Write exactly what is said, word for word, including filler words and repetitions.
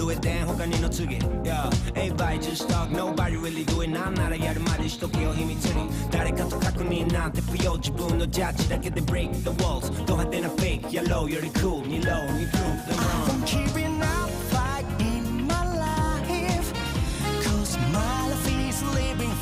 do it then 他にの次 Yeah everybody just talk nobody really do it なんならやるまでしとけよ秘密に誰かと確認なんて不要自分のジャッジだけで break the walls ド派手な fake やろうより cool に low に prove them wrong I'm keeping up fight in my life Cause my life is living